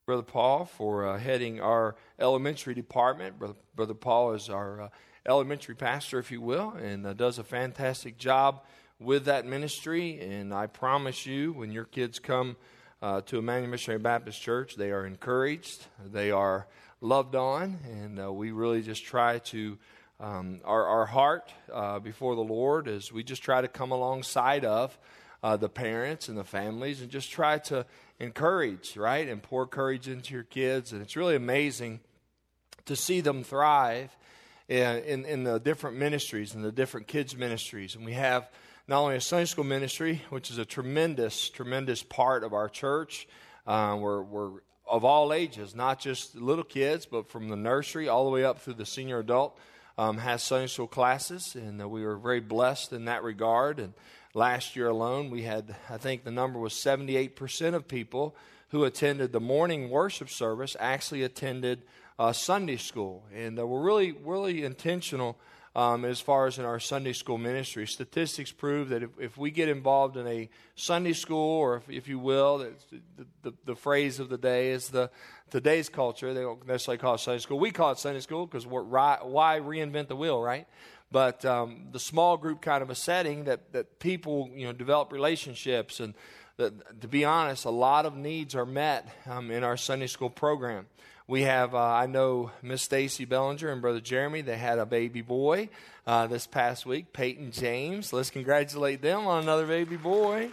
Brother Paul for heading our elementary department. Brother Paul is our elementary pastor, if you will, and does a fantastic job with that ministry. And I promise you, when your kids come to Emmanuel Missionary Baptist Church, they are encouraged, they are loved on, and we really just try to, our heart before the Lord is we just try to come alongside of the parents and the families and just try to encourage, right, and pour courage into your kids. And it's really amazing to see them thrive in the different ministries and the different kids' ministries. And we have not only a Sunday school ministry, which is a tremendous part of our church. We're of all ages, not just little kids, but from the nursery all the way up through the senior adult, has Sunday school classes, and we were very blessed in that regard. And last year alone, we had, I think the number was 78% of people who attended the morning worship service actually attended Sunday school. And we're really intentional as far as in our Sunday school ministry. Statistics prove that if we get involved in a Sunday school, or if you will, the phrase of the day is today's culture. They don't necessarily call it Sunday school. We call it Sunday school because why reinvent the wheel, right? But the small group kind of a setting that people develop relationships, and to be honest, a lot of needs are met in our Sunday school program. We have, I know Miss Stacy Bellinger and Brother Jeremy, they had a baby boy this past week, Peyton James. Let's congratulate them on another baby boy.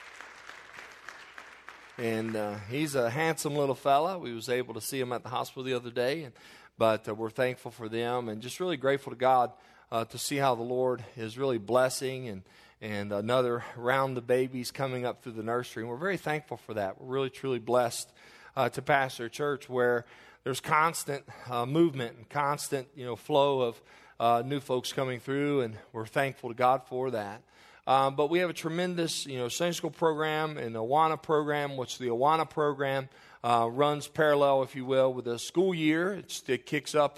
And he's a handsome little fella. We was able to see him at the hospital the other day, but we're thankful for them and just really grateful to God to see how the Lord is really blessing and another round of babies coming up through the nursery. And we're very thankful for that. We're really, truly blessed to pastor a church where there's constant movement and constant flow of new folks coming through, and we're thankful to God for that. But we have a tremendous Sunday school program and Awana program, which the Awana program runs parallel, if you will, with the school year. It kicks up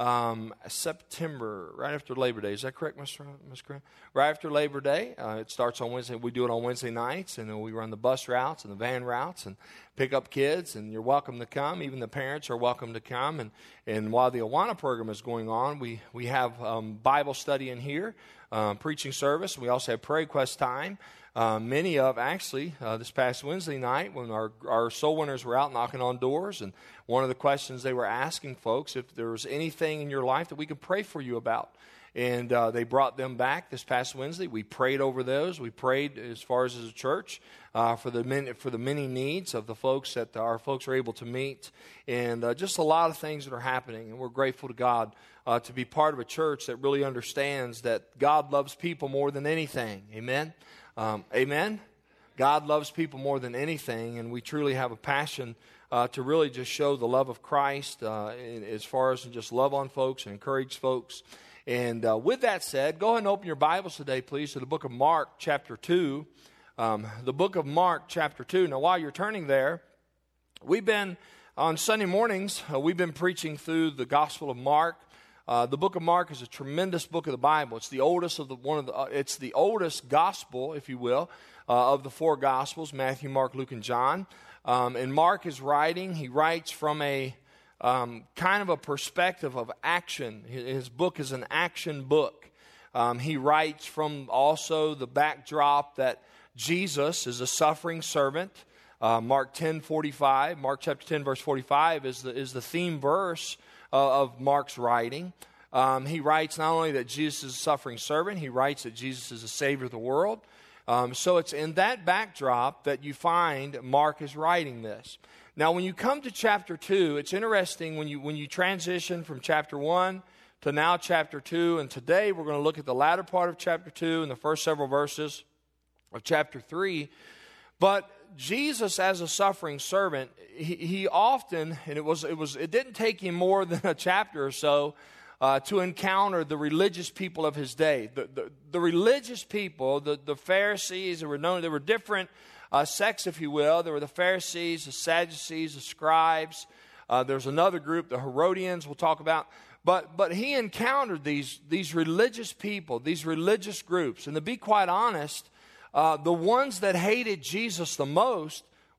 September, right after Labor Day. Is that correct, Ms. Grant? Right after Labor Day. It starts on Wednesday. We do it on Wednesday nights, and then we run the bus routes and the van routes and pick up kids, and you're welcome to come. Even the parents are welcome to come. And while the Awana program is going on, we have Bible study in here, preaching service. We also have prayer request time. Many of, actually, this past Wednesday night when our soul winners were out knocking on doors, and one of the questions they were asking folks, if there was anything in your life that we could pray for you about. And they brought them back this past Wednesday. We prayed over those. We prayed as far as a church for the many needs of the folks that our folks are able to meet. And just a lot of things that are happening. And we're grateful to God to be part of a church that really understands that God loves people more than anything. Amen? Amen? God loves people more than anything, and we truly have a passion to really just show the love of Christ as far as just love on folks and encourage folks. And with that said, go ahead and open your Bibles today, please, to the book of Mark, chapter 2. The book of Mark, chapter 2. Now, while you're turning there, we've been, on Sunday mornings, we've been preaching through the Gospel of Mark. The book of Mark is a tremendous book of the Bible. It's the oldest it's the oldest gospel, if you will, of the four Gospels: Matthew, Mark, Luke, and John. And Mark is writing. He writes from a kind of a perspective of action. His book is an action book. He writes from also the backdrop that Jesus is a suffering servant. Mark 10:45, Mark chapter 10, verse 45 is the theme verse of Mark's writing. He writes not only that Jesus is a suffering servant, he writes that Jesus is the Savior of the world. So it's in that backdrop that you find Mark is writing this. Now, when you come to chapter 2, it's interesting when you transition from chapter 1 to now chapter 2, and today we're going to look at the latter part of chapter 2 and the first several verses of chapter 3. But Jesus, as a suffering servant, he often, and it didn't take him more than a chapter or so to encounter the religious people of his day. The religious people, the Pharisees, there were different sects, if you will. There were the Pharisees, the Sadducees, the scribes. There's another group, the Herodians, we'll talk about. But he encountered these religious people, these religious groups. And to be quite honest, the ones that hated Jesus the most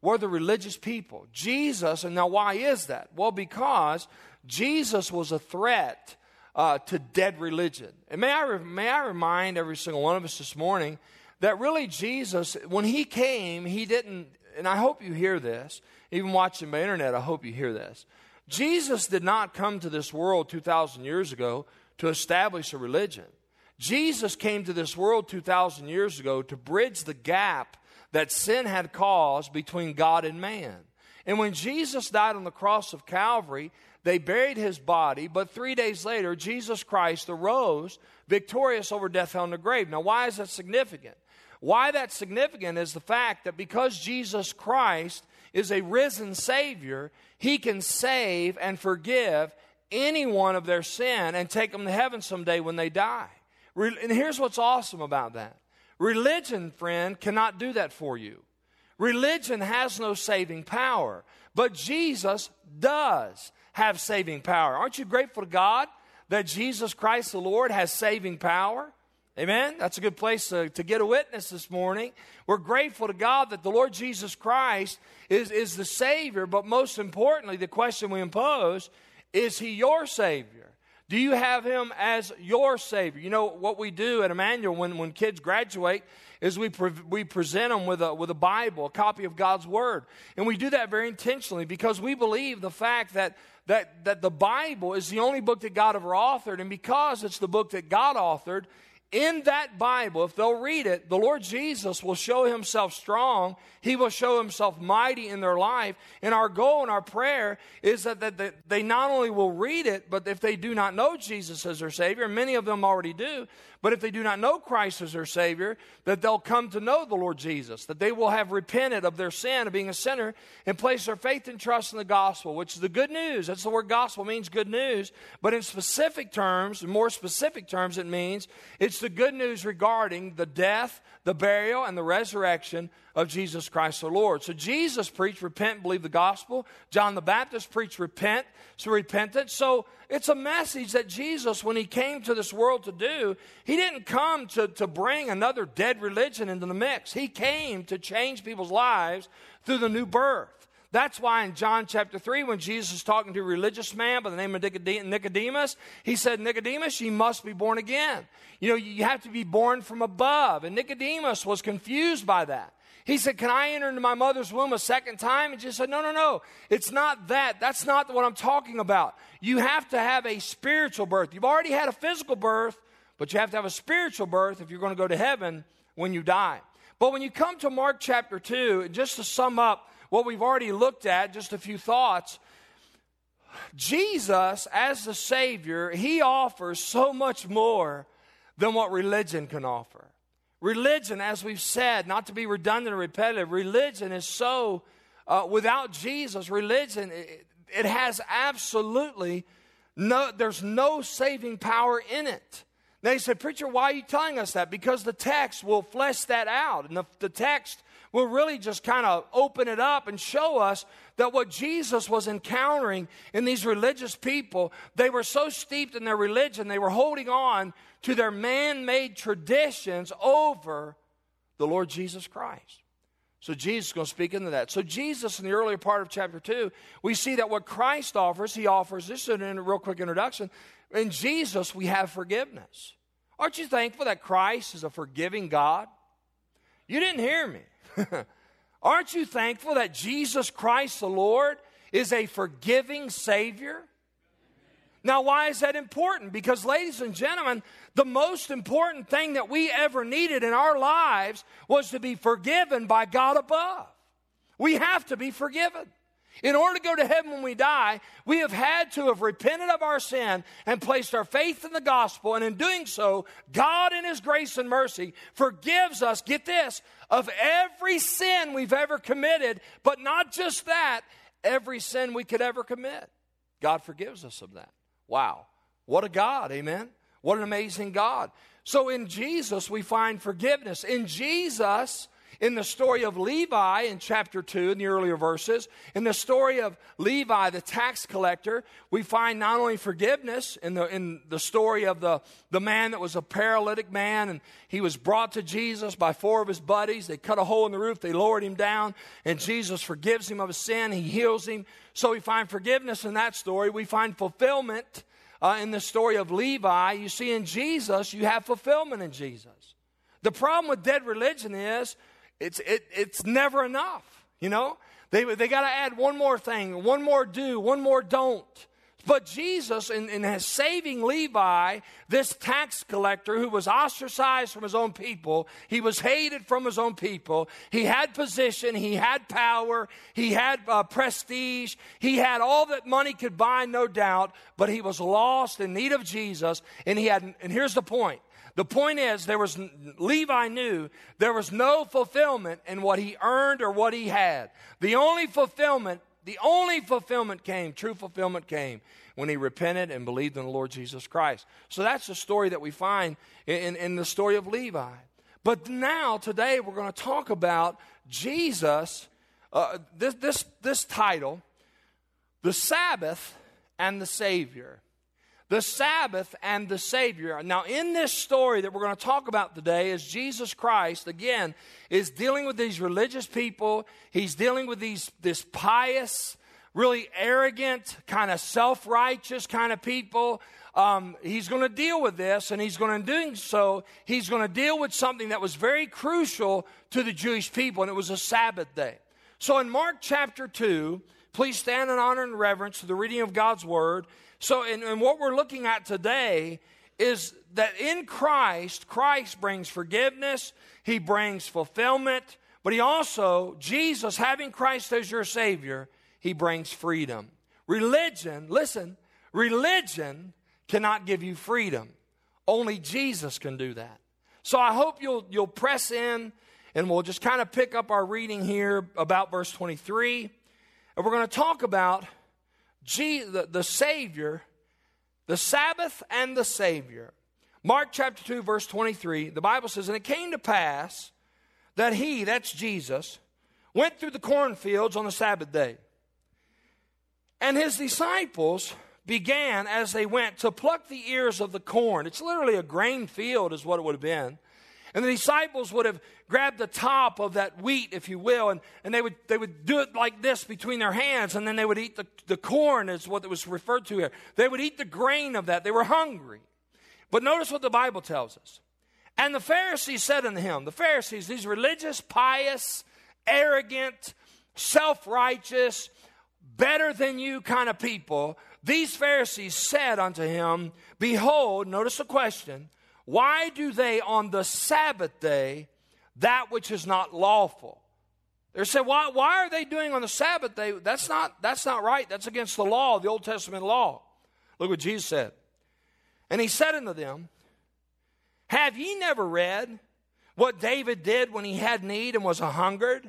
were the religious people. Jesus, and now why is that? Well, because Jesus was a threat to dead religion. And may I remind every single one of us this morning that really Jesus, when he came, he didn't, and I hope you hear this, even watching by internet, I hope you hear this. Jesus did not come to this world 2,000 years ago to establish a religion. Jesus came to this world 2,000 years ago to bridge the gap that sin had caused between God and man. And when Jesus died on the cross of Calvary, they buried his body, but 3 days later, Jesus Christ arose victorious over death, hell, and the grave. Now, why is that significant? Why that's significant is the fact that because Jesus Christ is a risen Savior, he can save and forgive anyone of their sin and take them to heaven someday when they die. And here's what's awesome about that. Religion, friend, cannot do that for you. Religion has no saving power, but Jesus does have saving power. Aren't you grateful to God that Jesus Christ the Lord has saving power? Amen? That's a good place to get a witness this morning. We're grateful to God that the Lord Jesus Christ is the Savior, but most importantly, the question we impose, is he your Savior? Do you have him as your Savior? You know, what we do at Emmanuel when kids graduate is we present them with a Bible, a copy of God's Word. And we do that very intentionally because we believe the fact that the Bible is the only book that God ever authored. And because it's the book that God authored, in that Bible, if they'll read it, the Lord Jesus will show himself strong. He will show himself mighty in their life. And our goal and our prayer is that they not only will read it, but if they do not know Jesus as their Savior, and many of them already do, but if they do not know Christ as their Savior, that they'll come to know the Lord Jesus, that they will have repented of their sin of being a sinner and place their faith and trust in the gospel, which is the good news. That's the word gospel, means good news. But in specific terms, in more specific terms, it means it's the good news regarding the death, the burial, and the resurrection of Jesus Christ the Lord. So Jesus preached, repent and believe the gospel. John the Baptist preached, repent, so repentance. So it's a message that Jesus, when he came to this world to do, he didn't come to bring another dead religion into the mix. He came to change people's lives through the new birth. That's why in John chapter 3, when Jesus is talking to a religious man by the name of Nicodemus, he said, Nicodemus, you must be born again. You know, you have to be born from above. And Nicodemus was confused by that. He said, can I enter into my mother's womb a second time? And Jesus said, no. It's not that. That's not what I'm talking about. You have to have a spiritual birth. You've already had a physical birth, but you have to have a spiritual birth if you're going to go to heaven when you die. But when you come to Mark chapter 2, just to sum up what we've already looked at, just a few thoughts, Jesus, as the Savior, he offers so much more than what religion can offer. Religion, as we've said, not to be redundant or repetitive, religion is so, without Jesus, religion, it has absolutely there's no saving power in it. Now you say, preacher, why are you telling us that? Because the text will flesh that out. And the text will really just kind of open it up and show us that what Jesus was encountering in these religious people, they were so steeped in their religion, they were holding on to their man-made traditions over the Lord Jesus Christ. So Jesus is going to speak into that. So Jesus, in the earlier part of chapter 2, we see that what Christ offers, he offers, this is a real quick introduction, in Jesus we have forgiveness. Aren't you thankful that Christ is a forgiving God? You didn't hear me. Aren't you thankful that Jesus Christ the Lord is a forgiving Savior? Now, why is that important? Because, ladies and gentlemen, the most important thing that we ever needed in our lives was to be forgiven by God above. We have to be forgiven. In order to go to heaven when we die, we have had to have repented of our sin and placed our faith in the gospel. And in doing so, God in his grace and mercy forgives us, get this, of every sin we've ever committed. But not just that, every sin we could ever commit. God forgives us of that. Wow. What a God, amen? What an amazing God. So in Jesus, we find forgiveness. In Jesus, In the story of Levi in chapter 2, in the earlier verses, in the story of Levi, the tax collector, we find not only forgiveness in the story of the man that was a paralytic man, and he was brought to Jesus by 4 of his buddies. They cut a hole in the roof, they lowered him down, and Jesus forgives him of his sin, he heals him. So we find forgiveness in that story. We find fulfillment in the story of Levi. You see, in Jesus, you have fulfillment in Jesus. The problem with dead religion is, it's never enough, you know. They got to add one more thing, one more do, one more don't. But Jesus, in his saving Levi, this tax collector who was ostracized from his own people, he was hated from his own people, he had position, he had power, he had prestige, he had all that money could buy, no doubt, but he was lost, in need of Jesus, and here's the point. The point is, Levi knew there was no fulfillment in what he earned or what he had. The only fulfillment came, true fulfillment came, when he repented and believed in the Lord Jesus Christ. So that's the story that we find in the story of Levi. But now, today, we're going to talk about Jesus, this title, the Sabbath and the Savior. The Sabbath and the Savior. Now, in this story that we're going to talk about today is Jesus Christ, again, is dealing with these religious people. He's dealing with this pious, really arrogant, kind of self-righteous kind of people. He's going to deal with this, and he's going to do so. He's going to deal with something that was very crucial to the Jewish people, and it was a Sabbath day. So in Mark chapter 2, please stand in honor and reverence to the reading of God's Word. So, and what we're looking at today is that in Christ brings forgiveness, He brings fulfillment, but He also, Jesus, having Christ as your Savior, He brings freedom. Religion, listen, religion cannot give you freedom. Only Jesus can do that. So I hope you'll press in, and we'll just kind of pick up our reading here about verse 23, and we're going to talk about the Savior, the Sabbath and the Savior. Mark chapter 2, verse 23, the Bible says, "And it came to pass that He," that's Jesus, "went through the cornfields on the Sabbath day. And His disciples began, as they went, to pluck the ears of the corn." It's literally a grain field is what it would have been. And the disciples would have grabbed the top of that wheat, if you will, and they would do it like this between their hands, and then they would eat the corn, is what it was referred to here. They would eat the grain of that. They were hungry. But notice what the Bible tells us. "And the Pharisees said unto Him," the Pharisees, these religious, pious, arrogant, self-righteous, better than you kind of people, these Pharisees said unto Him, "Behold," notice the question, "why do they on the Sabbath day that which is not lawful?" They said, why are they doing on the Sabbath day? That's not right. That's against the law, the Old Testament law. Look what Jesus said. "And He said unto them, Have ye never read what David did when he had need and was a-hungered?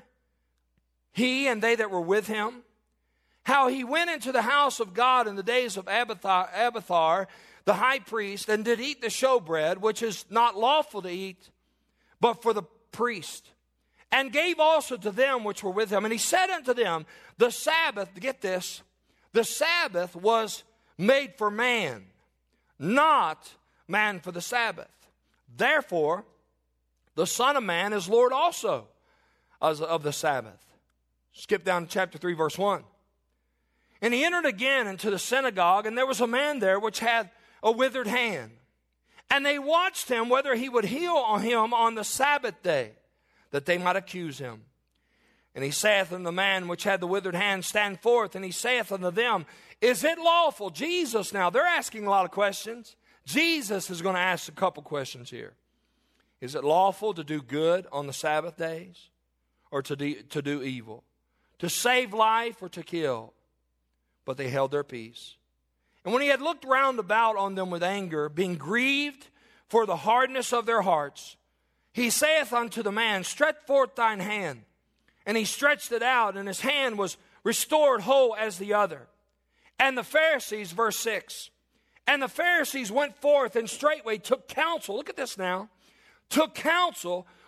He and they that were with him? How he went into the house of God in the days of Abiathar, the high priest, and did eat the showbread, which is not lawful to eat, but for the priest, and gave also to them which were with him. And He said unto them, The Sabbath," get this, "the Sabbath was made for man, not man for the Sabbath. Therefore, the Son of Man is Lord also of the Sabbath." Skip down to chapter 3, verse 1. "And He entered again into the synagogue, and there was a man there which had a withered hand. And they watched Him whether He would heal him on the Sabbath day, that they might accuse Him. And He saith unto the man which had the withered hand, Stand forth. And He saith unto them, Is it lawful?" Jesus now, they're asking a lot of questions. Jesus is going to ask a couple questions here. Is it lawful to do good on the Sabbath days, or to do evil? To save life or to kill? But they held their peace. "And when He had looked round about on them with anger, being grieved for the hardness of their hearts, He saith unto the man, Stretch forth thine hand. And he stretched it out, and his hand was restored whole as the other. And the Pharisees," verse 6, "and the Pharisees went forth and straightway took counsel," look at this now, "took counsel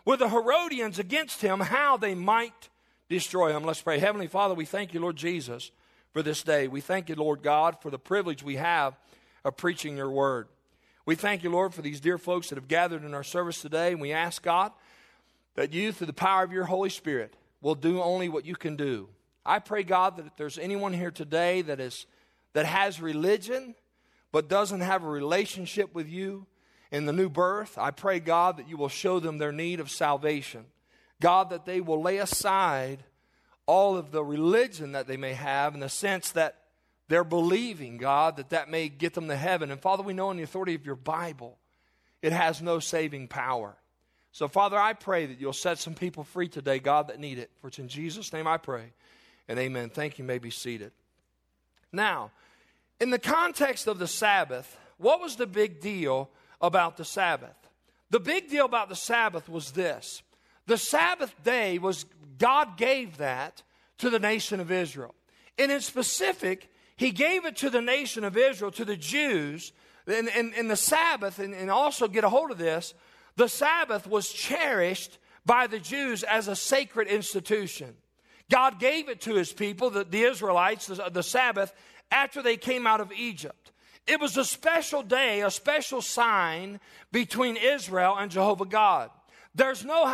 with the Herodians against him, how they might destroy him. Let's pray. Heavenly Father, we thank you, Lord Jesus, for this day. We thank you, Lord God, for the privilege we have of preaching your word. We thank you, Lord, for these dear folks that have gathered in our service today. And we ask, God, that you, through the power of your Holy Spirit, will do only what you can do. I pray, God, that if there's anyone here today that has religion but doesn't have a relationship with you in the new birth, I pray, God, that you will show them their need of salvation. God, that they will lay aside all of the religion that they may have in the sense that they're believing, God, that may get them to heaven. And Father, we know in the authority of your Bible, it has no saving power. So, Father, I pray that you'll set some people free today, God, that need it. For it's in Jesus' name I pray. And amen. Thank you. You may be seated. Now, in the context of the Sabbath, what was the big deal about the Sabbath? The big deal about the Sabbath was this. The Sabbath day was, God gave that to the nation of Israel. And in specific, he gave it to the nation of Israel, to the Jews. And the Sabbath, and also get a hold of this, the Sabbath was cherished by the Jews as a sacred institution. God gave it to his people, the Israelites, the Sabbath, after they came out of Egypt. It was a special day, a special sign between Israel and Jehovah God. There's no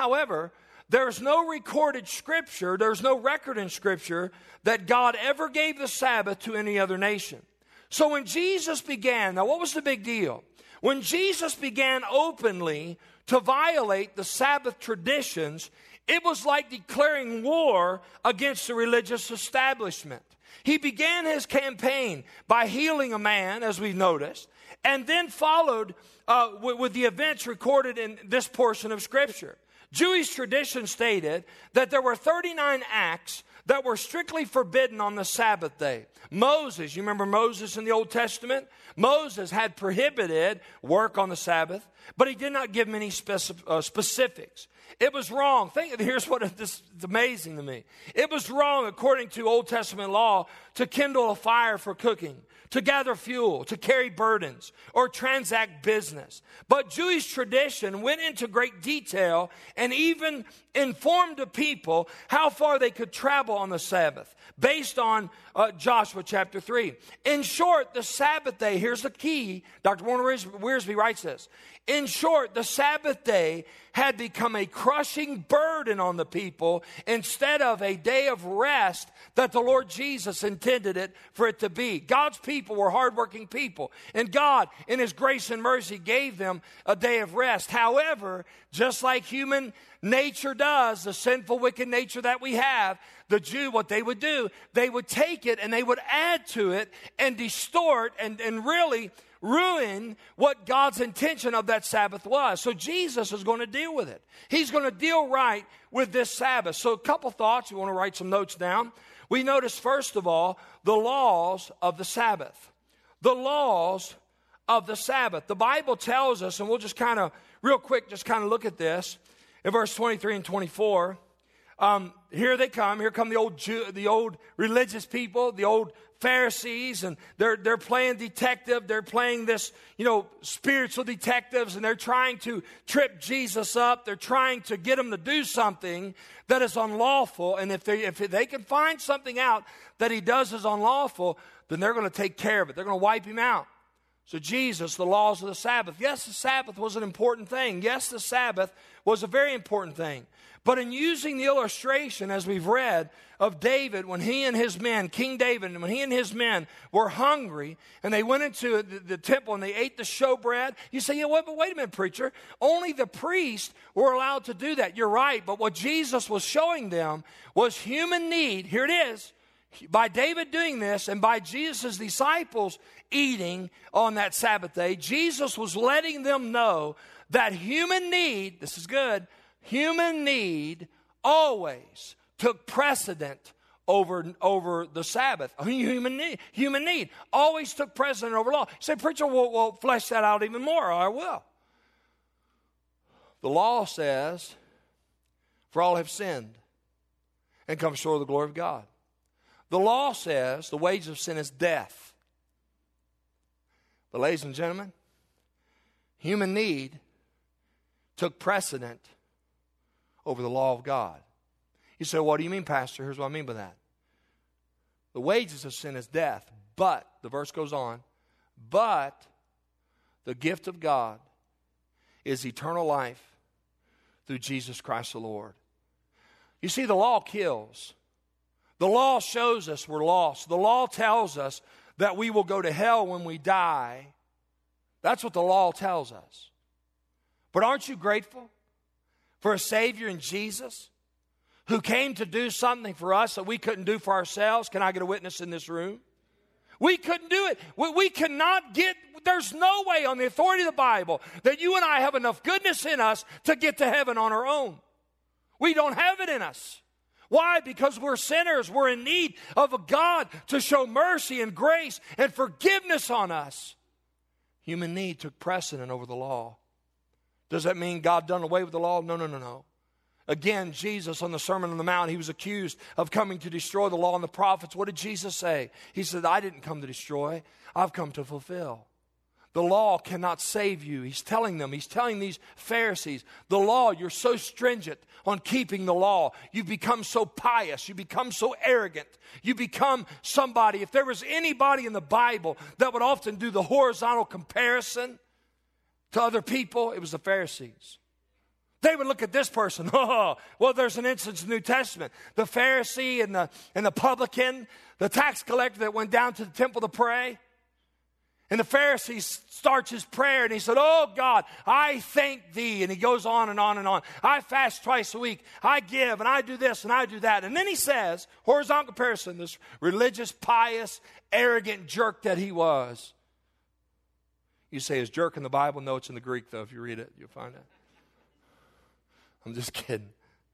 recorded scripture, there's no record in scripture that God ever gave the Sabbath to any other nation. So when Jesus began, now what was the big deal? When Jesus began openly to violate the Sabbath traditions, it was like declaring war against the religious establishment. He began his campaign by healing a man, as we've noticed, and then followed with the events recorded in this portion of Scripture. Jewish tradition stated that there were 39 acts that were strictly forbidden on the Sabbath day. Moses, you remember Moses in the Old Testament? Moses had prohibited work on the Sabbath, but he did not give many specifics. It was wrong. Here's what this is amazing to me. It was wrong, according to Old Testament law, to kindle a fire for cooking, to gather fuel, to carry burdens, or transact business. But Jewish tradition went into great detail and even informed the people how far they could travel on the Sabbath, based on Joshua chapter 3. In short, the Sabbath day, here's the key. Dr. Warner Wiersbe writes this. In short, the Sabbath day had become a crushing burden on the people instead of a day of rest that the Lord Jesus intended it for it to be. God's people were hardworking people, and God, in his grace and mercy, gave them a day of rest. However, just like human nature does, the sinful, wicked nature that we have, the Jew, what they would do, they would take it and they would add to it and distort and really ruin what God's intention of that Sabbath was. So Jesus is going to deal with it. He's going to deal right with this Sabbath. So a couple thoughts. You want to write some notes down. We notice, first of all, the laws of the Sabbath. The laws of the Sabbath. The Bible tells us, and we'll just kind of, real quick, just kind of look at this. In verse 23 and 24, here they come. Here come the old religious people, the old Pharisees, and they're playing detective. They're playing this, spiritual detectives, and they're trying to trip Jesus up. They're trying to get him to do something that is unlawful. And if they can find something out that he does is unlawful, then they're going to take care of it. They're going to wipe him out. So Jesus, the laws of the Sabbath. Yes, the Sabbath was an important thing. Yes, the Sabbath was a very important thing. But in using the illustration, as we've read, of David, when he and his men, King David, when he and his men were hungry, and they went into the temple and they ate the showbread, you say, but wait a minute, preacher. Only the priests were allowed to do that. You're right, but what Jesus was showing them was human need. Here it is. By David doing this and by Jesus' disciples eating on that Sabbath day, Jesus was letting them know that human need, this is good, human need always took precedent over the Sabbath. Human need always took precedent over law. You say, preacher, we'll flesh that out even more. I will. The law says, for all have sinned and come short of the glory of God. The law says the wages of sin is death. But ladies and gentlemen, human need took precedent over the law of God. You say, what do you mean, Pastor? Here's what I mean by that. The wages of sin is death, but, the verse goes on, but the gift of God is eternal life through Jesus Christ the Lord. You see, the law kills. The law shows us we're lost. The law tells us that we will go to hell when we die. That's what the law tells us. But aren't you grateful for a Savior in Jesus who came to do something for us that we couldn't do for ourselves? Can I get a witness in this room? We couldn't do it. We cannot get, there's no way on the authority of the Bible that you and I have enough goodness in us to get to heaven on our own. We don't have it in us. Why? Because we're sinners. We're in need of a God to show mercy and grace and forgiveness on us. Human need took precedent over the law. Does that mean God done away with the law? No. Again, Jesus on the Sermon on the Mount, he was accused of coming to destroy the law and the prophets. What did Jesus say? He said, I didn't come to destroy. I've come to fulfill. The law cannot save you. He's telling these Pharisees, the law, you're so stringent on keeping the law. You become so pious. You become so arrogant. You become somebody. If there was anybody in the Bible that would often do the horizontal comparison to other people, it was the Pharisees. They would look at this person. Oh, well, there's an instance in the New Testament. The Pharisee and the publican, the tax collector that went down to the temple to pray. And the Pharisee starts his prayer and he said, oh God, I thank thee. And he goes on and on and on. I fast twice a week. I give and I do this and I do that. And then he says, horizontal comparison, this religious, pious, arrogant jerk that he was. You say, is jerk in the Bible? No, it's in the Greek though. If you read it, you'll find it. I'm just kidding.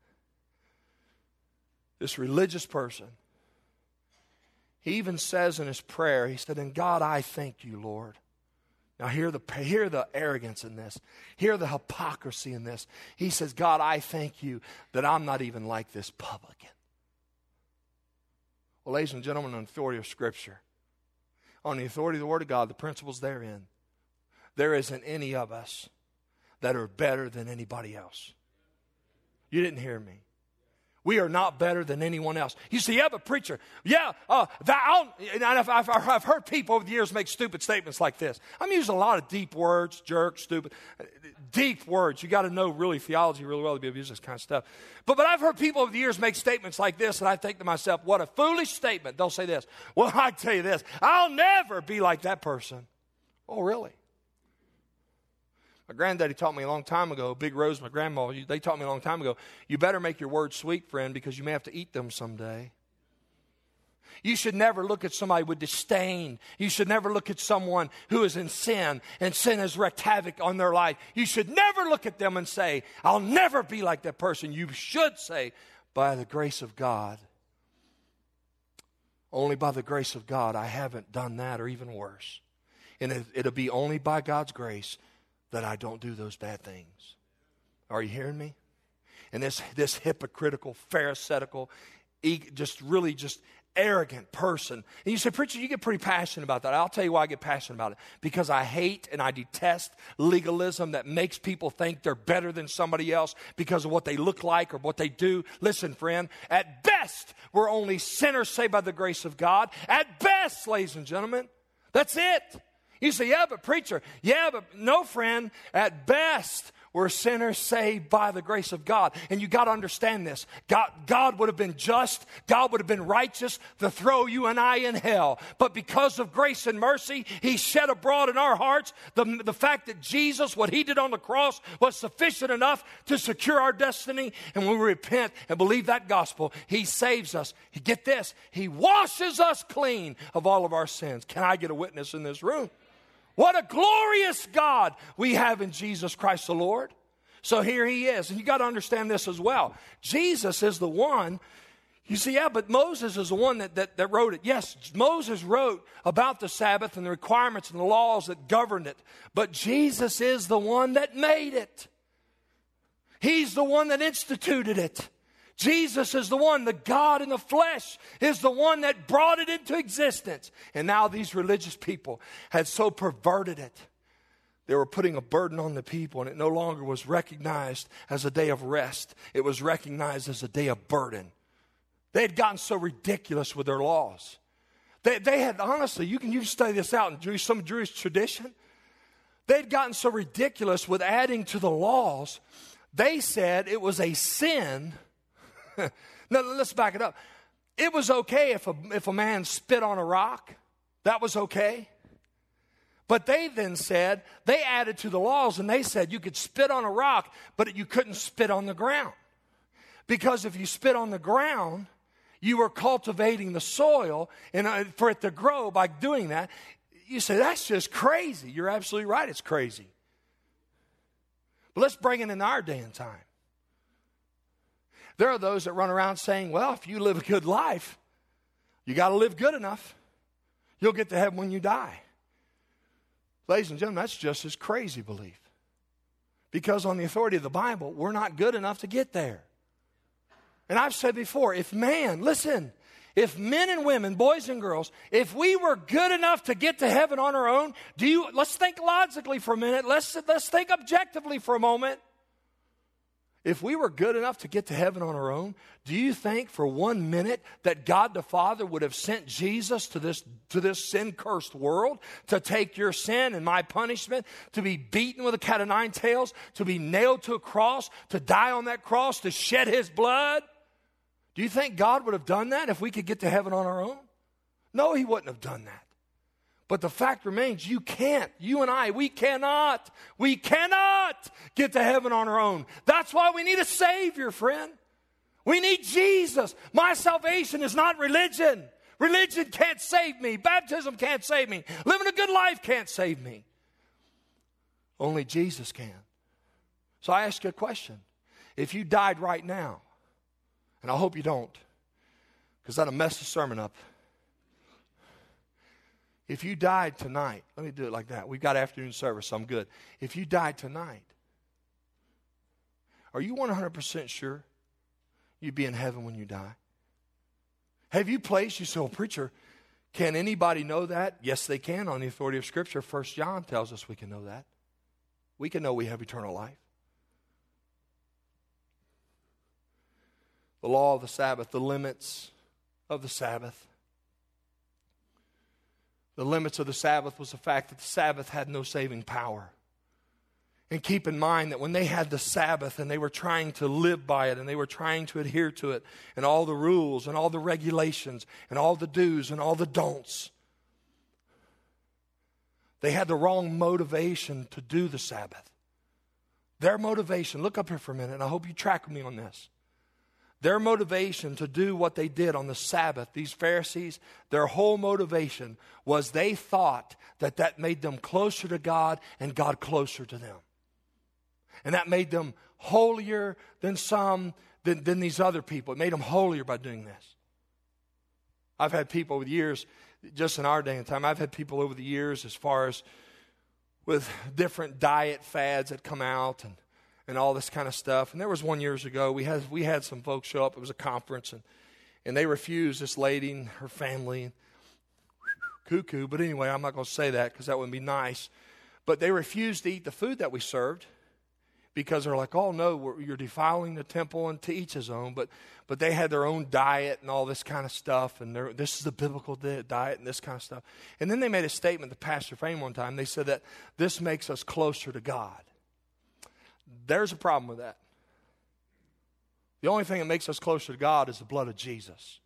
This religious person, he even says in his prayer, he said, and God, I thank you, Lord. Now hear the arrogance in this. Hear the hypocrisy in this. He says, God, I thank you that I'm not even like this publican. Well, ladies and gentlemen, on the authority of Scripture, on the authority of the Word of God, the principles therein, there isn't any of us that are better than anybody else. You didn't hear me. We are not better than anyone else. You see, but preacher, I've heard people over the years make stupid statements like this. I'm using a lot of deep words, jerk, stupid, deep words. You got to know really theology really well to be able to use this kind of stuff. But I've heard people over the years make statements like this, and I think to myself, what a foolish statement. They'll say this, well, I tell you this, I'll never be like that person. Oh, really? My granddaddy taught me a long time ago, Big Rose, my grandma, they taught me a long time ago, you better make your words sweet, friend, because you may have to eat them someday. You should never look at somebody with disdain. You should never look at someone who is in sin and sin has wreaked havoc on their life. You should never look at them and say, I'll never be like that person. You should say, by the grace of God, only by the grace of God, I haven't done that or even worse. And it'll be only by God's grace that I don't do those bad things. Are you hearing me? And this hypocritical, pharisaical, just arrogant person. And you say, preacher, you get pretty passionate about that. I'll tell you why I get passionate about it. Because I hate and I detest legalism that makes people think they're better than somebody else because of what they look like or what they do. Listen, friend, at best, we're only sinners saved by the grace of God. At best, ladies and gentlemen, that's it. You say, but preacher, but no, friend, at best, we're sinners saved by the grace of God. And you got to understand this. God would have been just, God would have been righteous to throw you and I in hell. But because of grace and mercy, He shed abroad in our hearts the fact that Jesus, what He did on the cross, was sufficient enough to secure our destiny. And when we repent and believe that gospel, He saves us. Get this, He washes us clean of all of our sins. Can I get a witness in this room? What a glorious God we have in Jesus Christ the Lord. So here He is. And you got to understand this as well. Jesus is the one. You see, but Moses is the one that wrote it. Yes, Moses wrote about the Sabbath and the requirements and the laws that governed it. But Jesus is the one that made it. He's the one that instituted it. Jesus is the one, the God in the flesh is the one that brought it into existence. And now these religious people had so perverted it They were putting a burden on the people, and it no longer was recognized as a day of rest. It was recognized as a day of burden. They had gotten so ridiculous with their laws. They had, honestly, you can study this out in some Jewish tradition. They had gotten so ridiculous with adding to the laws, they said it was a sin. Now, let's back it up. It was okay if a man spit on a rock. That was okay. But they then said, they added to the laws and they said you could spit on a rock, but you couldn't spit on the ground. Because if you spit on the ground, you were cultivating the soil and for it to grow by doing that. You say, that's just crazy. You're absolutely right, it's crazy. But let's bring it in our day and time. There are those that run around saying, well, if you live a good life, you got to live good enough. You'll get to heaven when you die. Ladies and gentlemen, that's just as crazy belief. Because on the authority of the Bible, we're not good enough to get there. And I've said before, if men and women, boys and girls, if we were good enough to get to heaven on our own, let's think logically for a minute. Let's think objectively for a moment. If we were good enough to get to heaven on our own, do you think for 1 minute that God the Father would have sent Jesus to this sin-cursed world to take your sin and my punishment, to be beaten with a cat of nine tails, to be nailed to a cross, to die on that cross, to shed his blood? Do you think God would have done that if we could get to heaven on our own? No, he wouldn't have done that. But the fact remains, you can't. You and I, we cannot get to heaven on our own. That's why we need a Savior, friend. We need Jesus. My salvation is not religion. Religion can't save me. Baptism can't save me. Living a good life can't save me. Only Jesus can. So I ask you a question. If you died right now, and I hope you don't, because that'll mess the sermon up. If you died tonight, let me do it like that. We've got afternoon service, so I'm good. If you died tonight, are you 100% sure you'd be in heaven when you die? Have you placed, you say, well, preacher, can anybody know that? Yes, they can on the authority of Scripture. 1 John tells us we can know that. We can know we have eternal life. The law of the Sabbath, the limits of the Sabbath. The limits of the Sabbath was the fact that the Sabbath had no saving power. And keep in mind that when they had the Sabbath and they were trying to live by it and they were trying to adhere to it and all the rules and all the regulations and all the do's and all the don'ts, they had the wrong motivation to do the Sabbath. Their motivation, look up here for a minute, and I hope you track me on this. Their motivation to do what they did on the Sabbath, these Pharisees, their whole motivation was they thought that made them closer to God and God closer to them. And that made them holier than than these other people. It made them holier by doing this. I've had people over the years, just in our day and time, I've had people over the years as far as with different diet fads that come out and all this kind of stuff. And there was one years ago, we had some folks show up. It was a conference, and they refused, this lady and her family. Cuckoo, but anyway, I'm not going to say that because that wouldn't be nice. But they refused to eat the food that we served because they're like, oh, no, you're defiling the temple, and to each his own. But they had their own diet and all this kind of stuff, and this is the biblical diet and this kind of stuff. And then they made a statement to Pastor Fame one time. They said that this makes us closer to God. There's a problem with that. The only thing that makes us closer to God is the blood of Jesus.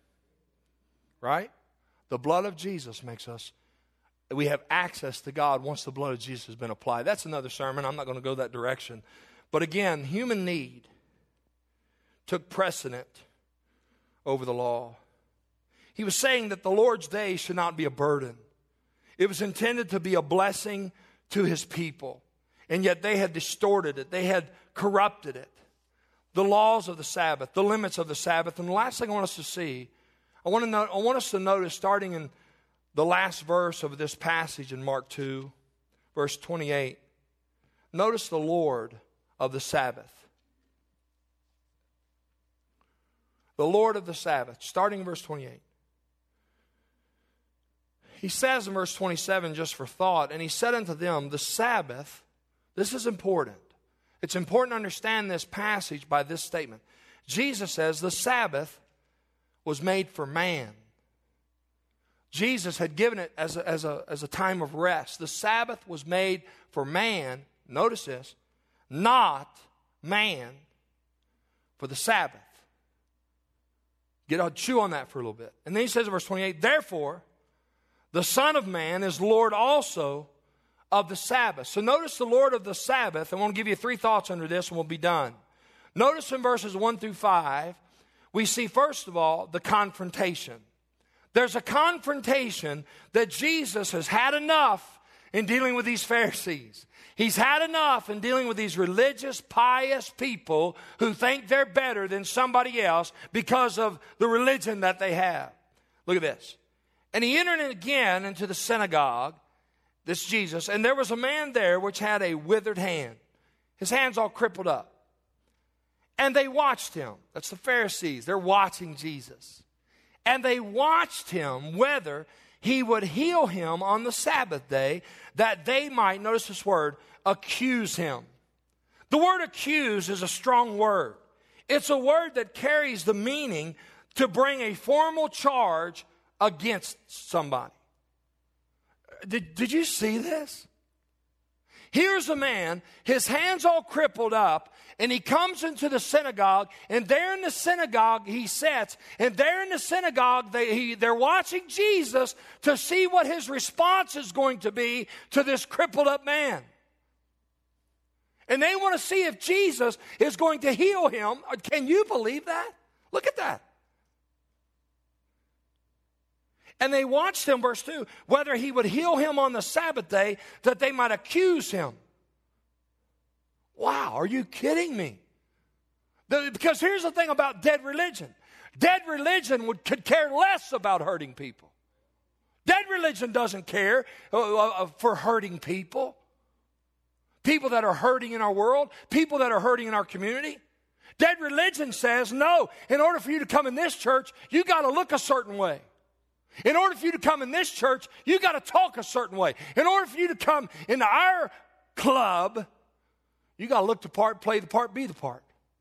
Right? The blood of Jesus makes us, we have access to God once the blood of Jesus has been applied. That's another sermon. I'm not going to go that direction. But again, human need took precedent over the law. He was saying that the Lord's day should not be a burden. It was intended to be a blessing to his people. And yet they had distorted it. They had corrupted it. The laws of the Sabbath, the limits of the Sabbath. And the last thing I want us to see, I want us to notice, starting in the last verse of this passage in Mark 2, verse 28. Notice the Lord of the Sabbath. The Lord of the Sabbath, starting in verse 28. He says in verse 27, just for thought, and he said unto them, the Sabbath, this is important. It's important to understand this passage by this statement. Jesus says the Sabbath was made for man. Jesus had given it as a time of rest. The Sabbath was made for man, notice this, not man for the Sabbath. Chew on that for a little bit. And then he says in verse 28, therefore, the Son of Man is Lord also of the Sabbath. So notice the Lord of the Sabbath. I want to give you 3 thoughts under this and we'll be done. Notice in verses 1 through 5, we see first of all the confrontation. There's a confrontation that Jesus has had enough in dealing with these Pharisees. He's had enough in dealing with these religious, pious people who think they're better than somebody else because of the religion that they have. Look at this. And he entered again into the synagogue, this Jesus, and there was a man there which had a withered hand. His hand's all crippled up. And they watched him. That's the Pharisees. They're watching Jesus. And they watched him whether he would heal him on the Sabbath day, that they might, notice this word, accuse him. The word accuse is a strong word. It's a word that carries the meaning to bring a formal charge against somebody. Did you see this? Here's a man, his hand's all crippled up, and he comes into the synagogue, and there in the synagogue he sits, and there in the synagogue they're watching Jesus to see what his response is going to be to this crippled up man. And they want to see if Jesus is going to heal him. Can you believe that? Look at that. And they watched him, verse 2, whether he would heal him on the Sabbath day, that they might accuse him. Wow, are you kidding me? Because here's the thing about dead religion. Dead religion could care less about hurting people. Dead religion doesn't care for hurting people. People that are hurting in our world, people that are hurting in our community. Dead religion says, no, in order for you to come in this church, you got to look a certain way. In order for you to come in this church, you got to talk a certain way. In order for you to come into our club, you got to look the part, play the part, be the part.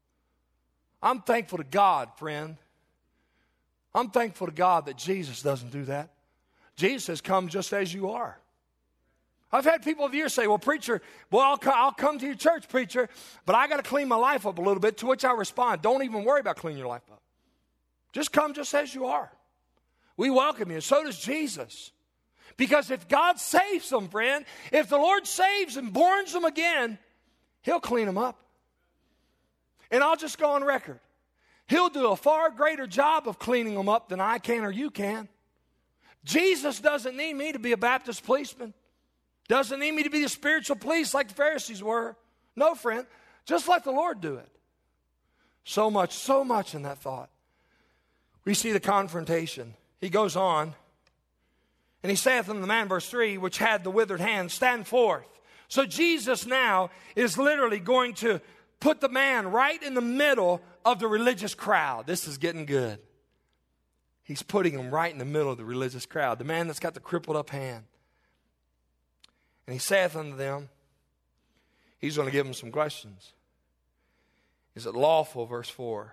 I'm thankful to God, friend. I'm thankful to God that Jesus doesn't do that. Jesus says, come just as you are. I've had people of years say, well, preacher, well, I'll come to your church, preacher, but I got to clean my life up a little bit, to which I respond, don't even worry about cleaning your life up. Just come just as you are. We welcome you. So does Jesus. Because if God saves them, friend, if the Lord saves and borns them again, He'll clean them up. And I'll just go on record. He'll do a far greater job of cleaning them up than I can or you can. Jesus doesn't need me to be a Baptist policeman. Doesn't need me to be the spiritual police like the Pharisees were. No, friend. Just let the Lord do it. So much in that thought. We see the confrontation. He goes on, and he saith unto the man, verse 3, which had the withered hand, stand forth. So Jesus now is literally going to put the man right in the middle of the religious crowd. This is getting good. He's putting him right in the middle of the religious crowd, the man that's got the crippled up hand. And he saith unto them, he's going to give them some questions. Is it lawful, verse 4,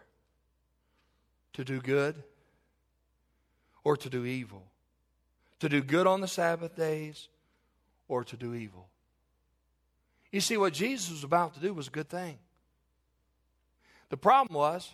to do good or to do evil? To do good on the Sabbath days or to do evil? You see, what Jesus was about to do was a good thing. The problem was,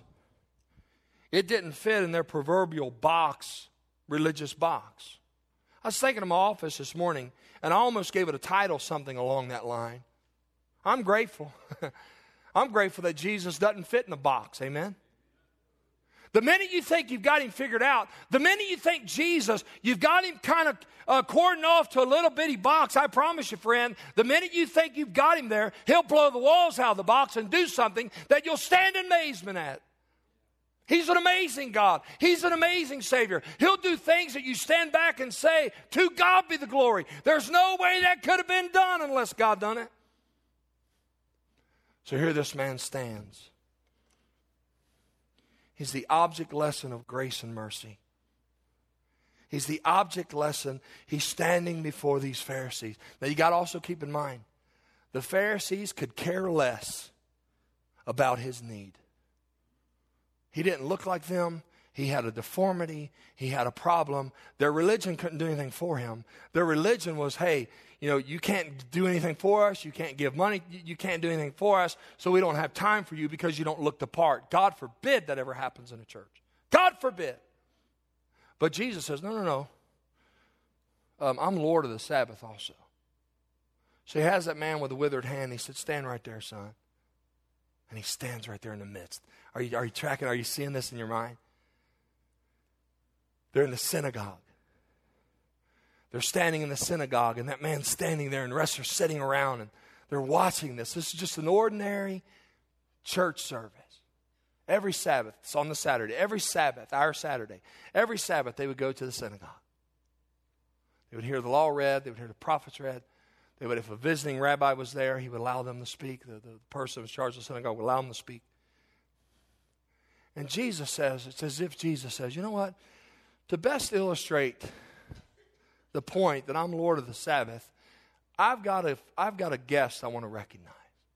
it didn't fit in their proverbial religious box. I was thinking of my office this morning, and I almost gave it a title, something along that line. I'm grateful. I'm grateful that Jesus doesn't fit in a box, amen? The minute you think you've got him figured out, the minute you think Jesus, you've got him kind of cordoned off to a little bitty box, I promise you, friend, the minute you think you've got him there, he'll blow the walls out of the box and do something that you'll stand in amazement at. He's an amazing God. He's an amazing Savior. He'll do things that you stand back and say, to God be the glory. There's no way that could have been done unless God done it. So here this man stands. He's the object lesson of grace and mercy. He's the object lesson. He's standing before these Pharisees. Now you got to also keep in mind, the Pharisees could care less about his need. He didn't look like them. He had a deformity. He had a problem. Their religion couldn't do anything for him. Their religion was, hey, you can't do anything for us. You can't give money. You can't do anything for us, so we don't have time for you because you don't look the part. God forbid that ever happens in a church. God forbid. But Jesus says, no. I'm Lord of the Sabbath also. So he has that man with the withered hand. He said, stand right there, son. And he stands right there in the midst. Are you tracking? Are you seeing this in your mind? They're in the synagogue. They're standing in the synagogue, and that man's standing there, and the rest are sitting around, and they're watching this. This is just an ordinary church service. Every Sabbath, it's on the Saturday. Every Sabbath, our Saturday, every Sabbath they would go to the synagogue. They would hear the law read. They would hear the prophets read. They would, if a visiting rabbi was there, he would allow them to speak. The person in charge of the synagogue would allow them to speak. And Jesus says, it's as if Jesus says, you know what? To best illustrate the point that I'm Lord of the Sabbath, I've got a guest I want to recognize.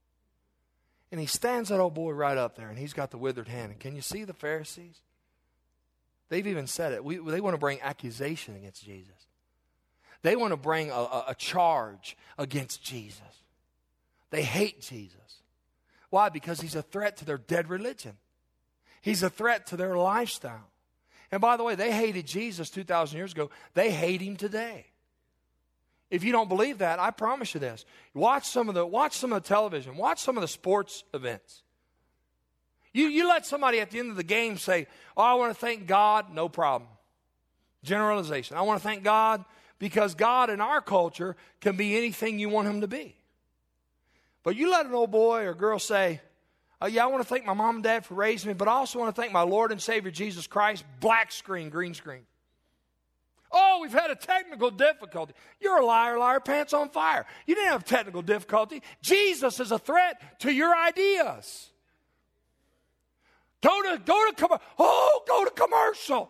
And he stands that old boy right up there, and he's got the withered hand. And can you see the Pharisees? They've even said it. They want to bring accusation against Jesus. They want to bring a charge against Jesus. They hate Jesus. Why? Because he's a threat to their dead religion. He's a threat to their lifestyle. And by the way, they hated Jesus 2,000 years ago. They hate him today. If you don't believe that, I promise you this. Watch some of the television. Watch some of the sports events. You let somebody at the end of the game say, oh, I want to thank God. No problem. Generalization. I want to thank God because God in our culture can be anything you want him to be. But you let an old boy or girl say, oh, yeah, I want to thank my mom and dad for raising me, but I also want to thank my Lord and Savior Jesus Christ. Black screen, green screen. Oh, we've had a technical difficulty. You're a liar, pants on fire. You didn't have technical difficulty. Jesus is a threat to your ideas. Go to commercial.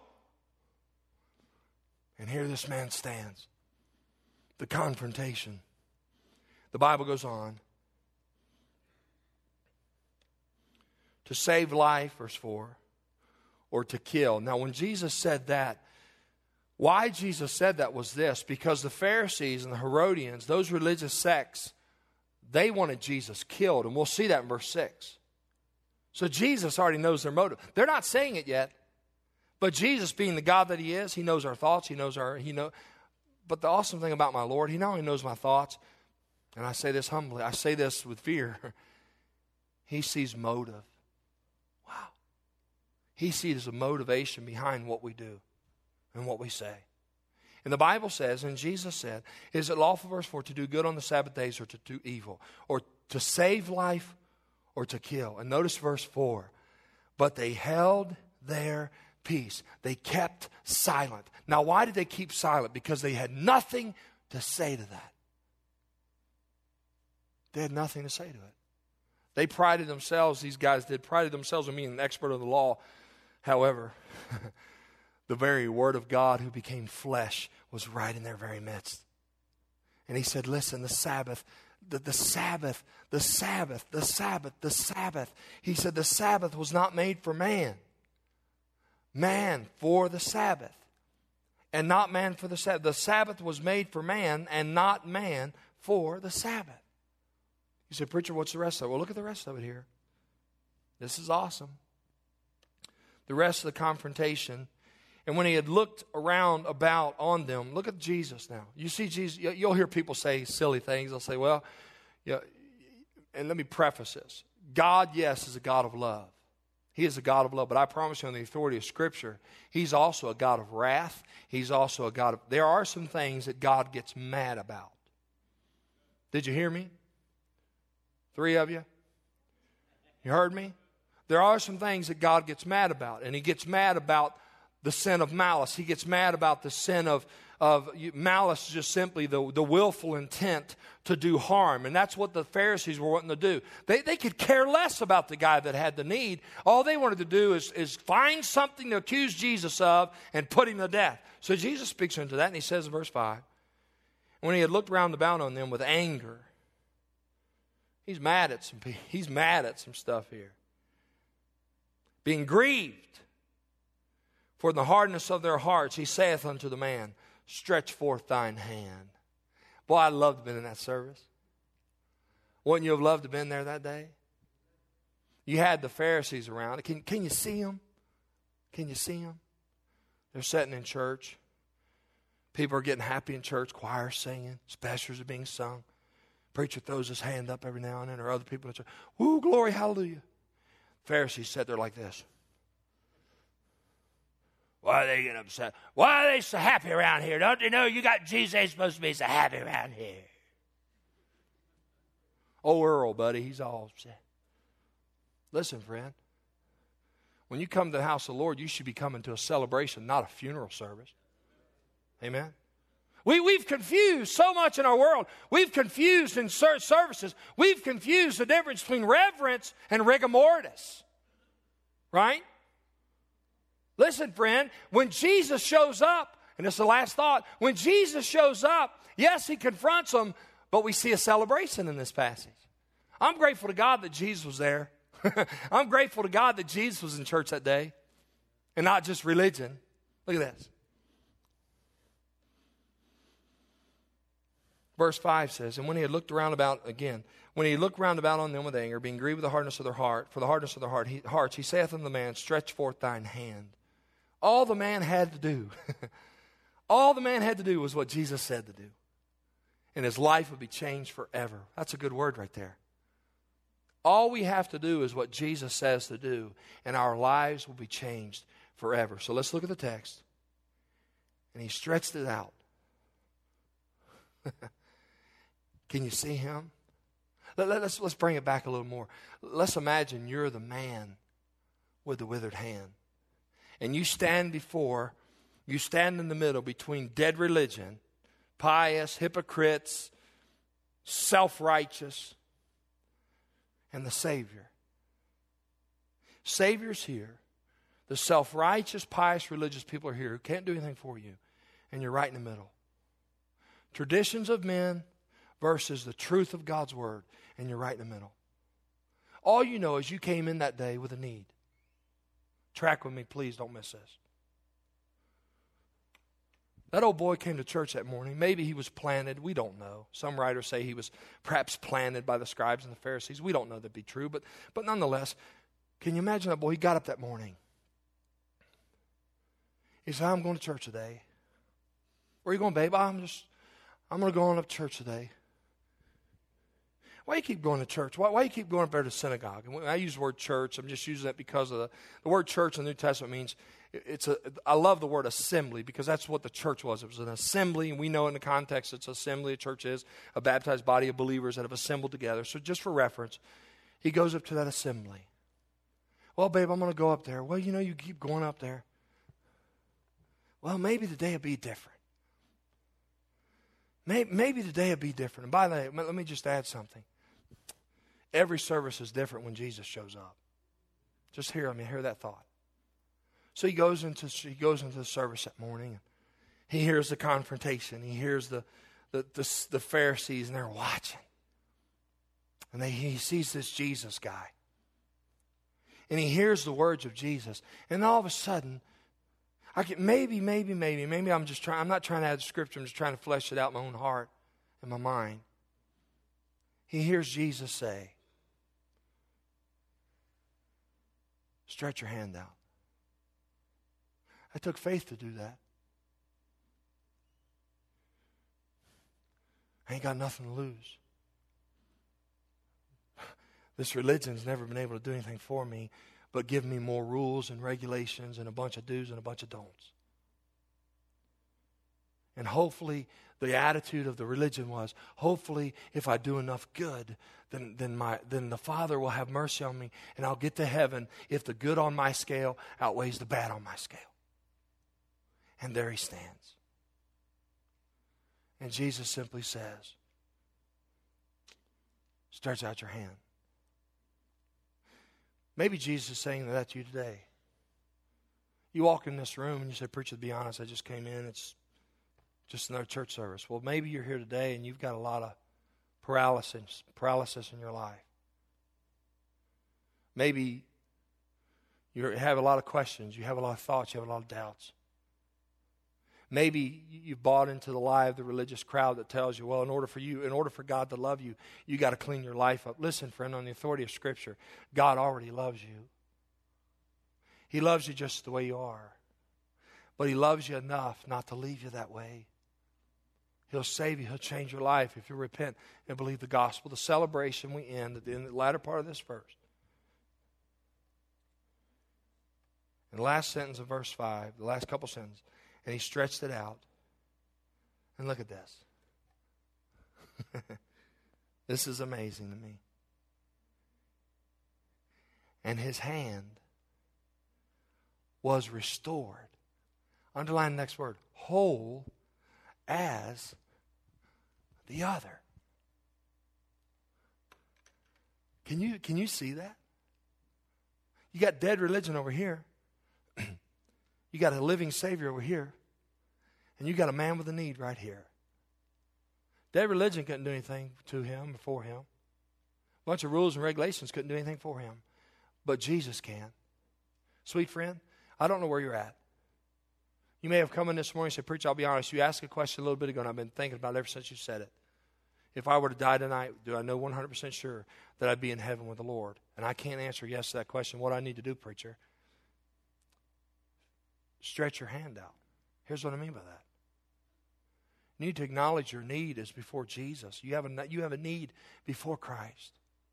And here this man stands. The confrontation. The Bible goes on. To save life, verse 4, or to kill. Now, when Jesus said that, why Jesus said that was this. Because the Pharisees and the Herodians, those religious sects, they wanted Jesus killed. And we'll see that in verse 6. So Jesus already knows their motive. They're not saying it yet. But Jesus, being the God that he is, he knows our thoughts. But the awesome thing about my Lord, he not only knows my thoughts, and I say this humbly, I say this with fear, he sees motive. Wow. He sees a motivation behind what we do and what we say. And the Bible says, and Jesus said, is it lawful, verse 4, to do good on the Sabbath days or to do evil? Or to save life or to kill? And notice verse 4. But they held their peace. They kept silent. Now, why did they keep silent? Because they had nothing to say to that. They had nothing to say to it. They prided themselves, these guys prided themselves on being an expert of the law. However, the very word of God who became flesh was right in their very midst. And he said, listen, the Sabbath. He said the Sabbath was not made for man. Man for the Sabbath. And not man for the Sabbath. The Sabbath was made for man and not man for the Sabbath. You say, preacher, what's the rest of it? Well, look at the rest of it here. This is awesome. The rest of the confrontation. And when he had looked around about on them, look at Jesus now. You see Jesus, you'll hear people say silly things. They'll say, well, yeah, and let me preface this. God, yes, is a God of love. He is a God of love, but I promise you on the authority of Scripture, he's also a God of wrath. He's also a God of, there are some things that God gets mad about. Did you hear me? 3 of you? You heard me? There are some things that God gets mad about, and he gets mad about the sin of malice. He gets mad about the sin of malice, just simply the willful intent to do harm. And that's what the Pharisees were wanting to do. They could care less about the guy that had the need. All they wanted to do is find something to accuse Jesus of and put him to death. So Jesus speaks into that, and he says in verse 5, when he had looked round about on them with anger, he's mad at some stuff here. Being grieved for the hardness of their hearts, he saith unto the man, stretch forth thine hand. Boy, I'd love to have been in that service. Wouldn't you have loved to have been there that day? You had the Pharisees around. Can you see them? Can you see them? They're sitting in church. People are getting happy in church. Choirs singing. Specials are being sung. Preacher throws his hand up every now and then, or other people in church. Woo, glory, hallelujah. Pharisees sat there like this. Why are they getting upset? Why are they so happy around here? Don't you know you got Jesus ain't supposed to be so happy around here? Oh, Earl, buddy, he's all upset. Listen, friend. When you come to the house of the Lord, you should be coming to a celebration, not a funeral service. Amen? We've confused so much in our world. We've confused in services. We've confused the difference between reverence and rigor mortis. Right? Listen, friend, when Jesus shows up, and it's the last thought, when Jesus shows up, yes, he confronts them, but we see a celebration in this passage. I'm grateful to God that Jesus was there. I'm grateful to God that Jesus was in church that day and not just religion. Look at this. Verse 5 says, and when he had looked round about on them with anger, being grieved with the hardness of their heart, for the hardness of their hearts, he saith unto the man, stretch forth thine hand. All the man had to do, was what Jesus said to do. And his life would be changed forever. That's a good word right there. All we have to do is what Jesus says to do, and our lives will be changed forever. So let's look at the text. And he stretched it out. Can you see him? Let's bring it back a little more. Let's imagine you're the man with the withered hand. And you stand in the middle between dead religion, pious, hypocrites, self-righteous, and the Savior. Savior's here. The self-righteous, pious, religious people are here who can't do anything for you. And you're right in the middle. Traditions of men versus the truth of God's Word. And you're right in the middle. All you know is you came in that day with a need. Track with me, please. Don't miss this. That old boy came to church that morning. Maybe he was planted. We don't know. Some writers say he was perhaps planted by the scribes and the Pharisees. We don't know that to be true. But nonetheless, can you imagine that boy? He got up that morning. He said, I'm going to church today. Where are you going, babe? I'm going to go on up to church today. Why do you keep going to church? Why do you keep going up there to synagogue? And I use the word church. I'm just using that because of the word church in the New Testament means I love the word assembly because that's what the church was. It was an assembly, and we know in the context it's assembly. A church is a baptized body of believers that have assembled together. So just for reference, he goes up to that assembly. Well, babe, I'm going to go up there. Well, you keep going up there. Well, maybe today will be different. Maybe today will be different. And by the way, let me just add something. Every service is different when Jesus shows up. Just hear that thought. So he goes into the service that morning. He hears the confrontation. He hears the Pharisees, and they're watching. And he sees this Jesus guy. And he hears the words of Jesus. And all of a sudden, maybe I'm not trying to add scripture. I'm just trying to flesh it out in my own heart and my mind. He hears Jesus say, stretch your hand out. I took faith to do that. I ain't got nothing to lose. This religion's never been able to do anything for me but give me more rules and regulations and a bunch of do's and a bunch of don'ts. And hopefully the attitude of the religion was, hopefully if I do enough good, then the Father will have mercy on me and I'll get to heaven if the good on my scale outweighs the bad on my scale. And there he stands. And Jesus simply says, stretch out your hand. Maybe Jesus is saying that to you today. You walk in this room and you say, preacher, to be honest, I just came in. It's just another church service. Well, maybe you're here today and you've got a lot of paralysis in your life. Maybe you have a lot of questions. You have a lot of thoughts. You have a lot of doubts. Maybe you've bought into the lie of the religious crowd that tells you, well, in order for God to love you, you got to clean your life up. Listen, friend, on the authority of Scripture, God already loves you. He loves you just the way you are. But He loves you enough not to leave you that way. He'll save you. He'll change your life if you repent and believe the gospel. The celebration we end at the latter part of this verse. In the last sentence of verse 5, the last couple sentences, and he stretched it out. And look at this. This is amazing to me. And his hand was restored. Underline the next word. Whole as the other. Can you see that? You got dead religion over here. You got a living Savior over here. And you got a man with a need right here. Dead religion couldn't do anything to him or for him. A bunch of rules and regulations couldn't do anything for him. But Jesus can. Sweet friend, I don't know where you're at. You may have come in this morning and said, preacher, I'll be honest. You asked a question a little bit ago, and I've been thinking about it ever since you said it. If I were to die tonight, do I know 100% sure that I'd be in heaven with the Lord? And I can't answer yes to that question. What do I need to do, preacher? Stretch your hand out. Here's what I mean by that. You need to acknowledge your need is before Jesus. You have a need before Christ.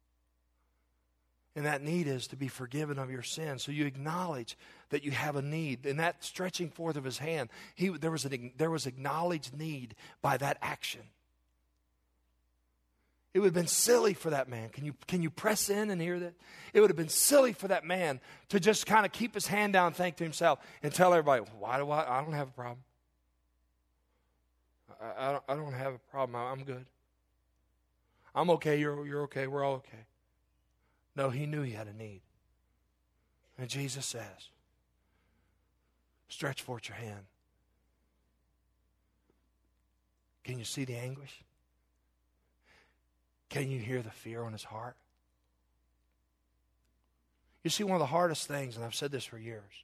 And that need is to be forgiven of your sins. So you acknowledge that you have a need. And that stretching forth of his hand, there was acknowledged need by that action. It would have been silly for that man. Can you press in and hear that? It would have been silly for that man to just kind of keep his hand down and think to himself and tell everybody, I don't have a problem. I don't have a problem. I'm good. I'm okay. You're okay. We're all okay. No, he knew he had a need. And Jesus says, stretch forth your hand. Can you see the anguish? Can you hear the fear on his heart? You see, one of the hardest things, and I've said this for years,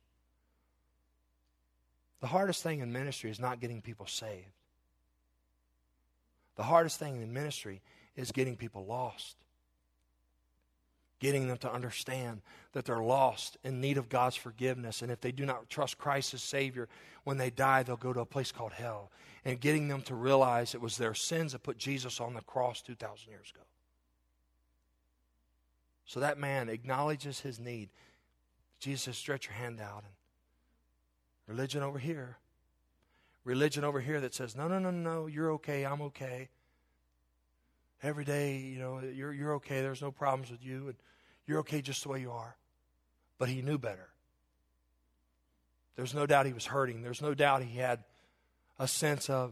the hardest thing in ministry is not getting people saved. The hardest thing in ministry is getting people lost. Getting them to understand that they're lost, in need of God's forgiveness. And if they do not trust Christ as Savior, when they die, they'll go to a place called hell. And getting them to realize it was their sins that put Jesus on the cross 2,000 years ago. So that man acknowledges his need. Jesus says, stretch your hand out. And religion over here that says, no, you're okay, I'm okay. Every day, you're okay, there's no problems with you, and you're okay just the way you are. But he knew better. There's no doubt he was hurting. There's no doubt he had a sense of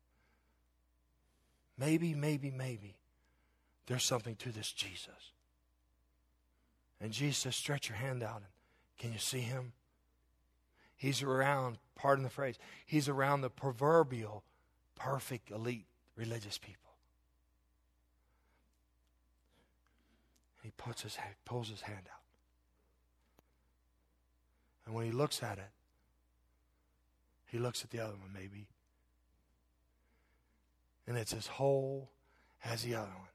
maybe there's something to this Jesus. And Jesus says, stretch your hand out. And can you see him? He's around, pardon the phrase, he's around the proverbial perfect elite religious people. He pulls his hand out. And when he looks at it, he looks at the other one maybe. And it's as whole as the other one.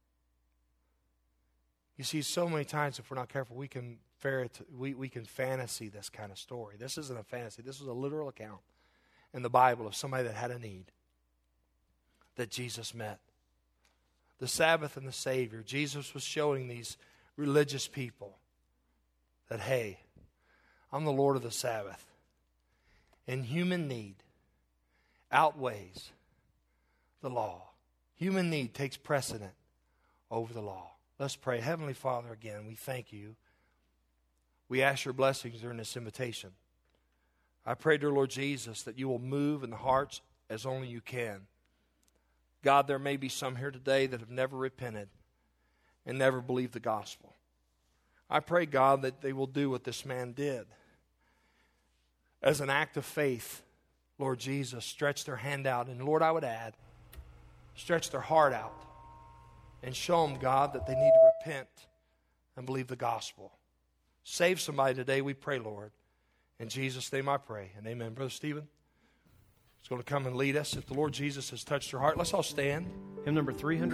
You see, so many times if we're not careful, we can fantasy this kind of story. This isn't a fantasy. This is a literal account in the Bible of somebody that had a need that Jesus met. The Sabbath and the Savior. Jesus was showing these religious people that, hey, I'm the Lord of the Sabbath. And human need outweighs the law. Human need takes precedent over the law. Let's pray. Heavenly Father, again, we thank you. We ask your blessings during this invitation. I pray, dear Lord Jesus, that you will move in the hearts as only you can God, there may be some here today that have never repented and never believed the gospel. I pray, God, that they will do what this man did. As an act of faith, Lord Jesus, stretch their hand out. And Lord, I would add, stretch their heart out and show them, God, that they need to repent and believe the gospel. Save somebody today, we pray, Lord. In Jesus' name I pray. And amen. Brother Stephen is going to come and lead us. If the Lord Jesus has touched your heart, let's all stand. Hymn number 300.